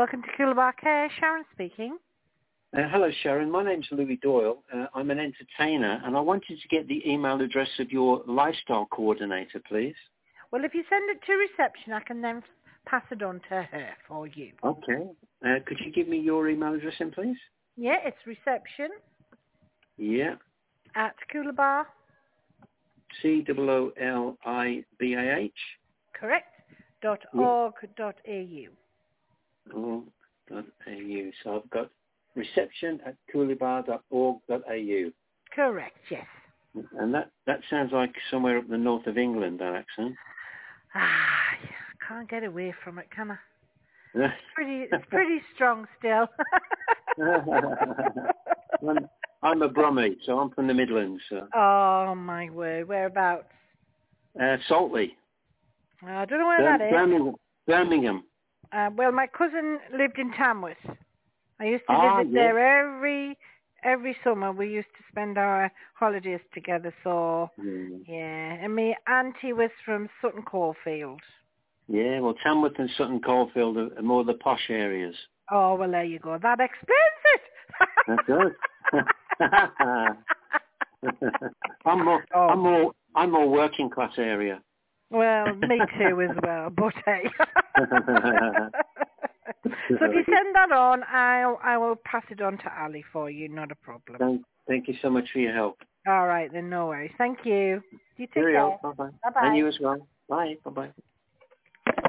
Welcome to Coolabah Care. Sharon speaking. Hello, Sharon. My name's Louis Doyle. I'm an entertainer, and I wanted to get the email address of your lifestyle coordinator, please. Well, if you send it to reception, I can then pass it on to her for you. Okay. Could you give me your email address then, please? Yeah, it's reception Yeah. at Coolabah. COOLIBAH. Correct. .org.au. .au. So I've got reception at coolibah.org.au. Correct, yes. And that sounds like somewhere up the north of England, that accent. Ah, yeah, I can't get away from it, can I? It's pretty strong still. I'm a Brummie, so I'm from the Midlands. So. Oh, my word. Whereabouts? Saltley. I don't know where that is. Birmingham. Well, my cousin lived in Tamworth. I used to visit there every summer. We used to spend our holidays together. So, yeah. And my auntie was from Sutton Coldfield. Yeah, well, Tamworth and Sutton Coldfield are more the posh areas. Oh, well, there you go. That explains it. That does. I'm more working class area. Well, me too as well, but hey. So if you send that on, I will pass it on to Ali for you, not a problem. Thank you so much for your help. All right, then, no worries. Thank you. You take care. Bye-bye. Bye-bye. And you as well. Bye. Bye-bye.